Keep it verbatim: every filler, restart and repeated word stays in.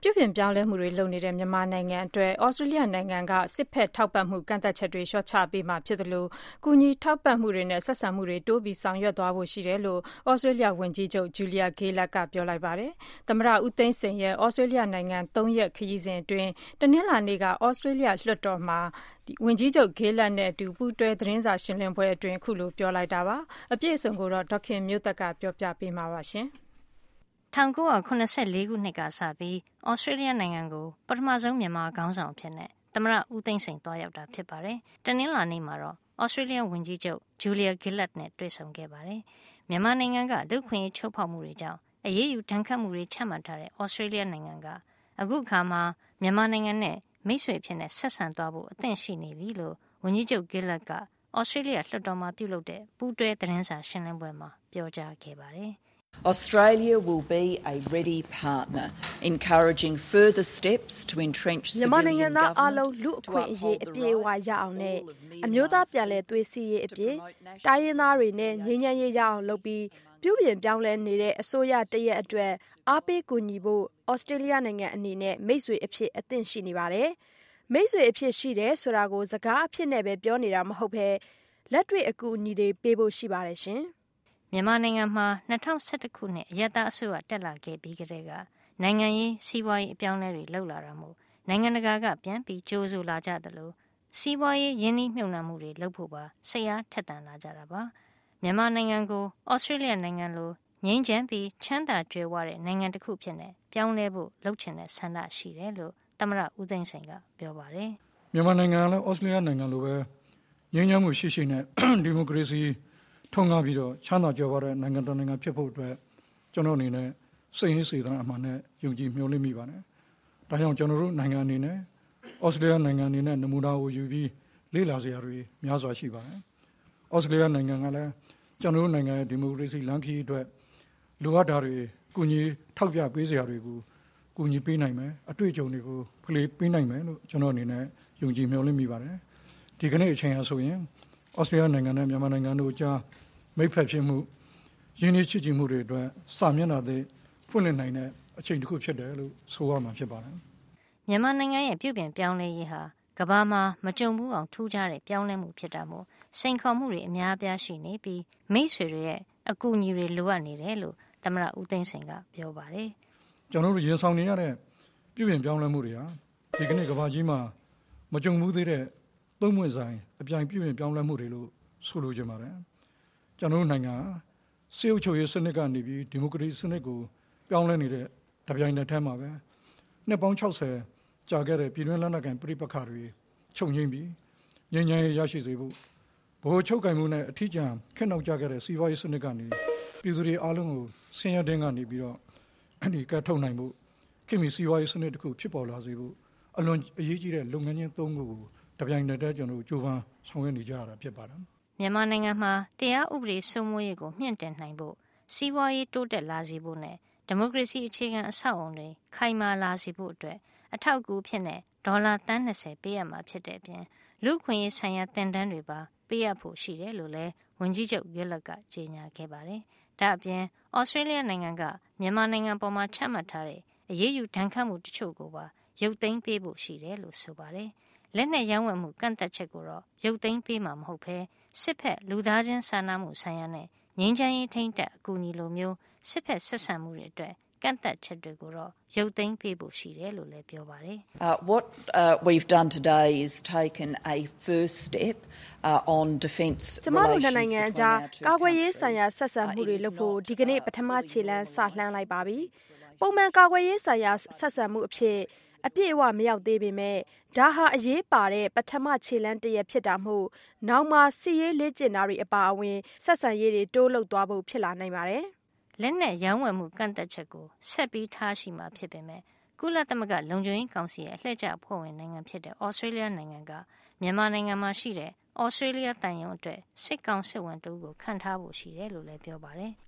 ပြုပြင်ပြောင်းလဲမှုတွေလုပ်နေတဲ့မြန်မာနိုင်ငံအတွက်ဩစတြေးလျနိုင်ငံကစစ်ဖက်ထောက်ပံ့မှုကန့်သတ်ချက်တွေလျှော့ချပေးမှာဖြစ်သလိုကူညီထောက်ပံ့မှုတွေနဲ့ဆက်ဆံမှုတွေတိုးပြီးဆောင်ရွက်သွားဖို့ရှိတယ်လို့ဩစတြေးလျဝန်ကြီးချုပ် Julia Gillard ကပြောလိုက်ပါတယ်။သမ္မတဦးသိန်းစိန်ရဲ့ဩစတြေးလျနိုင်ငံသုံးရက်ခရီးစဉ်အတွင်းတနင်္လာနေ့ကဩစတြေးလျလွှတ်တော်မှာဝန်ကြီးချုပ် Gillard နဲ့အတူပူးတွဲသတင်းစာရှင်းလင်းပွဲအတွင်းခုလိုပြောလိုက်တာပါ။အပြည့်အစုံကိုတော့ဒေါက်ခင်မျိုးသက်ကပြောပြပေးမှာပါရှင်။၁၉၇၄ခုနှစ်ကစပြီးဩစတြေးလျနိုင်ငံကိုပထမဆုံးမြန်မာခေါင်းဆောင်ဖြစ်တဲ့သမ္မတဦးသိန်းစိန်သွားရောက်တာဖြစ်ပါတယ်။တနင်္လာနေ့မှာတော့ဩစတြေးလျဝန်ကြီးချုပ် Julia Gillard နဲ့တွေ့ဆုံခဲ့ပါတယ်။မြန်မာနိုင်ငံကလူ့အခွင့်အရေးချိုးဖောက်မှုတွေကြောင့်အရေးယူဒဏ်ခတ်မှုတွေချမှတ်ထားတဲ့ဩစတြေးလျနိုင်ငံကအခုအခါမှာမြန်မာနိုင်ငံနဲ့မိတ်ဆွေဖြစ်နေဆက်ဆံသွားဖို့အသင့်ရှိနေပြီလို့ဝန်ကြီးချုပ် Gillard ကဩစတြေးလျလွှတ်တော်မှာပြုလုပ်တဲ့ပူးတွဲသတင်းစာရှင်းလင်းပွဲမှာပြောကြားခဲ့ပါတယ်။ Australia will be a ready partner, encouraging further steps to entrench civilian government. အားလုံးလူအခွင့်အရေးအပြည့်အဝရအောင်နဲ့အမျိုးသားပြန်လည်သွေးစည်းရေးအပြည့်တိုင်းရင်းသားတွေနဲ့ငြိမ်းချမ်းရေးရအောင်လုပ်ပြီးပြုပြင်ပြောင်းလဲနေတဲ့အစိုးရတရက်အတွက်အားပေးကူညီဖို့ဩစတြေးလျနိုင်ငံအနေနဲ့မိတ်ဆွေအဖြစ်အသင့်ရှိနေပါတယ်။မိတ်ဆွေအဖြစ်ရှိတယ်ဆိုတာကိုစကားအဖြစ်နဲ့ပဲပြောနေတာမဟုတ်ဘဲလက်တွေ့အကူအညီတွေပေးဖို့ရှိပါတယ်ရှင်။မြန်မာနိုင်ငံမှာ၂၀၁၁ခုနှစ်အရပ်သားအစိုးရတက်လာခဲ့ပြီးကတည်းကနိုင်ငံရေးစီးပွားရေးအပြောင်းလဲတွေလှုပ်လာတာမို့နိုင်ငံတကာကပြန်ပြီးကြိုးဆိုလာကြသလိုစီးပွားရေးရင်းနှီးမြှုပ်နှံမှုတွေလုပ်ဖို့ပါစိတ်အားထက်သန်လာကြတာပါမြန်မာနိုင်ငံကိုဩစတြေးလျနိုင်ငံလိုငြိမ်းချမ်းပြီးချမ်းသာကြွယ်ဝတဲ့နိုင်ငံတစ်ခုဖြစ်နေပြောင်းလဲဖို့လှုပ်ချင်တဲ့ဆန္ဒရှိတယ်လို့သမ္မတဦးသိန်းစိန်ကပြောပါတယ်မြန်မာနိုင်ငံလည်းဩစတြေးလျနိုင်ငံလိုပဲငြိမ်းချမ်းမှုရှိရှိနဲ့ဒီမိုကရေစီထုံးကားပြီးတော့ချမ်းသာကြွယ်ဝတဲ့နိုင်ငံတော်နိုင်ငံဖြစ်ဖို့အတွက်ကျွန်တော်အနေနဲ့စိတ်ရင်းစေတနာအမှန်နဲ့ယုံကြည်မျှော်လင့်မိပါတယ်။ဒါကြောင့်ကျွန်တော်တို့နိုင်ငံအနေနဲ့ဩစတြေးလျနိုင်ငံအနေနဲ့နမူနာကိုယူပြီးလေ့လာစရာတွေများစွာရှိပါတယ်။ဩစတြေးလျနိုင်ငံကလည်းကျွန်တော်တို့နိုင်ငံရဲ့ဒီမိုကရေစီလမ်းခရီးအတွက်လိုအပ်တာတွေကူညီထောက်ပြပေးစရာတွေကိုကူညီပေးနိုင်မယ်အတွေ့အကြုံတွေကိုဖလှယ်ပေးနိုင်မယ်လို့ကျွန်တော်အနေနဲ့ယုံကြည်မျှော်လင့်မိပါတယ်။ဒီကနေ့အချိန်အဆိုရင်ဩစတြေးလျနိုင်ငံနဲ့မြန်မာနိုင်ငံတို့ကြားမိတ်ဖက်ဖြစ်မှုရင်းနှီးချစ်ကြည်မှုတွေအတွက်စာမျက်နှာတွေဖွင့်လှစ်နိုင်တဲ့အချိန်တစ်ခုဖြစ်တယ်လို့ဆိုရမှာဖြစ်ပါတယ်။မြန်မာနိုင်ငံရဲ့ပြုပြင်ပြောင်းလဲရေးဟာကမ္ဘာမှာမကြုံဘူးအောင်ထူးခြားတဲ့ပြောင်းလဲမှုဖြစ်တာမို့စိန်ခေါ်မှုတွေအများအပြားရှိနေပြီးမိတ်ဆွေတွေရဲ့အကူအညီတွေလိုအပ်နေတယ်လို့သမ္မတဦးသိန်းစိန်ကပြောပါတယ်။ကျွန်တော်တို့ရင်ဆောင်နေရတဲ့ပြုပြင်ပြောင်းလဲမှုတွေဟာဒီကနေ့ကမ္ဘာကြီးမှာမကြုံဘူးသေးတဲ့သုံးပွင့်ဆိုင်အပြိုင်ပြုပြင်ပြောင်းလဲမှုတွေလို့ဆိုလိုချင်ပါတယ်။ကျွန်တော်တို့နိုင်ငံစေအုပ်ချုပ်ရေးစနစ်ကနေပြီးဒီမိုကရေစီစနစ်ကိုပြောင်းလဲနေတဲ့တပြိုင်နက်တည်းမှာပဲနှစ်ပေါင်း၆၀ကြာခဲ့တဲ့ပြည်တွင်းလက်နက်ကိုင်ပြည်ပခါတွေချုပ်ငြိမ်းပြီးငြိမ်းချမ်းရေးရရှိစေဖို့ဗဟိုချုပ်ကိုင်မှုနဲ့အထီးကျန်ခက်နှောက်ကြခဲ့တဲ့စီးပွားရေးစနစ်ကနေပြည်သူတွေအားလုံးကိုဆင်းရဲတဲ့ကနေပြီးတော့ဒီကထုတ်နိုင်ဖို့ခင်မီစီးပွားရေးစနစ်တစ်ခုဖြစ်ပေါ်လာစေဖို့အလွန်အရေးကြီးတဲ့လုပ်ငန်းချင်းသုံးခုကိုတပြိုင်နက်တည်းကျွန်တော်တို့ကြိုးပမ်းဆောင်ရွက်နေကြရတာဖြစ်ပါတယ်မြန်မာနိုင်ငံမှာတရားဥပဒေစိုးမိုးရေးကိုမြင့်တင်နိုင်ဖို့စီးပွားရေးတိုးတက်လာစေဖို့နဲ့ဒီမိုကရေစီအခြေခံအဆောက်အုံတွေခိုင်မာလာစေဖို့အတွက်အထောက်အကူဖြစ်တဲ့ဒေါ်လာသန်း၂၀ပေးရမှာဖြစ်တဲ့အပြင်လူ့ခွင့်ရေးဆိုင်ရာတင်ဒန်းတွေပါပေးရဖို့ရှိတယ်လို့လည်းဝန်ကြီးချုပ် Gillard ကကြေညာခဲ့ပါတယ်။ဒါ့အပြင်ဩစတြေးလျနိုင်ငံကမြန်မာနိုင်ငံပေါ်မှာချမှတ်ထားတဲ့အရေးယူဒဏ်ခတ်မှုတချို့ကိုပါရုပ်သိမ်းပေးဖို့ရှိတယ်လို့ဆိုပါတယ်။လက်နက်ရောင်းဝယ်မှုကန့်သက်ချက်ကိုတော့ရုပ်သိမ်းပေးမှာမဟုတ်ဘဲစစ်ဖက်လူသားချင်းစာနာမှုဆိုင်ရာနဲ့ငြိမ်းချမ်းရေးထိန်းတက်အကူအညီလိုမျိုးစစ်ဖက်ဆက်ဆံမှုတွေအတွက်ကန့်သက်ချက်တွေကိုတော့ရုပ်သိမ်းပေးဖို့ရှိတယ်လို့လည်းပြောပါတယ်။ What uh, we've done today is taken a first step uh, on defence relations. ကျမတို့နိုင်ငံအကြားကာကွယ်ရေးဆိုင်ရာဆက်ဆံမှုတွေလုပ်ဖို့ဒီကနေ့ပထမခြေလှမ်းစလှမ်းလိုက်ပါပြီ။ပုံမှန်ကာကွယ်ရေးဆိုင်ရာဆက်ဆံမှုအဖြစ်အပြည့်အဝမရောက်သေးပေမဲ့ဒါဟာအရေးပါတဲ့ပထမခြေလှမ်းတစ်ရပ်ဖြစ်တာမို့နောက်မှစီရေးလေ့ကျင့်တာတွေအပါအဝင်ဆက်ဆံရေးတွေတိုးလုပ်သွားဖို့ဖြစ်လာနိုင်ပါတယ်။လက်နက်ရောင်းဝယ်မှုကန့်သက်ချက်ကိုဆက်ပြီးထားရှိမှာဖြစ်ပေမဲ့ကုလသမဂ္ဂလုံခြုံရေးကောင်စီရဲ့အလှည့်ကျအဖွဲ့ဝင်နိုင်ငံဖြစ်တဲ့ဩစတြေးလျနိုင်ငံကမြန်မာနိုင်ငံမှာရှိတဲ့ဩစတြေးလျတန်ယုံအတွက်စစ်ကောင်စစ်ဝန်တူကိုခန့်ထားဖို့ရှိတယ်လို့လည်းပြောပါတယ်။